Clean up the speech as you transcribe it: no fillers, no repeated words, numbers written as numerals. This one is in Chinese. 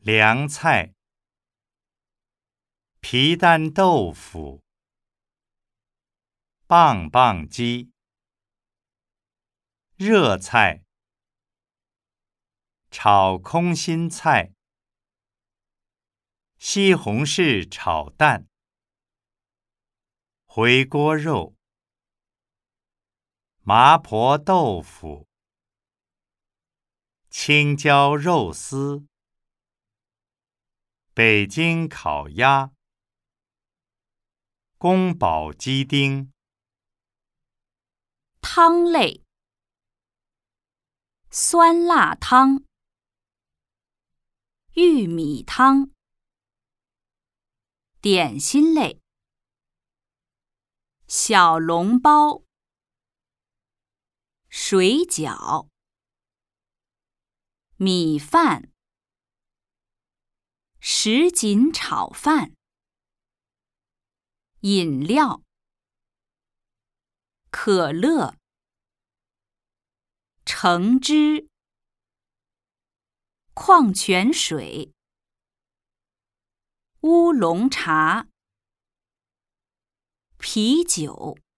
凉菜、皮蛋豆腐、棒棒鸡、热菜、炒空心菜、西红柿炒蛋、回锅肉、麻婆豆腐、青椒肉丝、北京烤鸭、宫保鸡丁。 汤类：酸辣汤、玉米汤。点心类：小笼包、水饺、米饭、什锦炒饭。饮料：可乐、橙汁、矿泉水、乌龙茶、啤酒。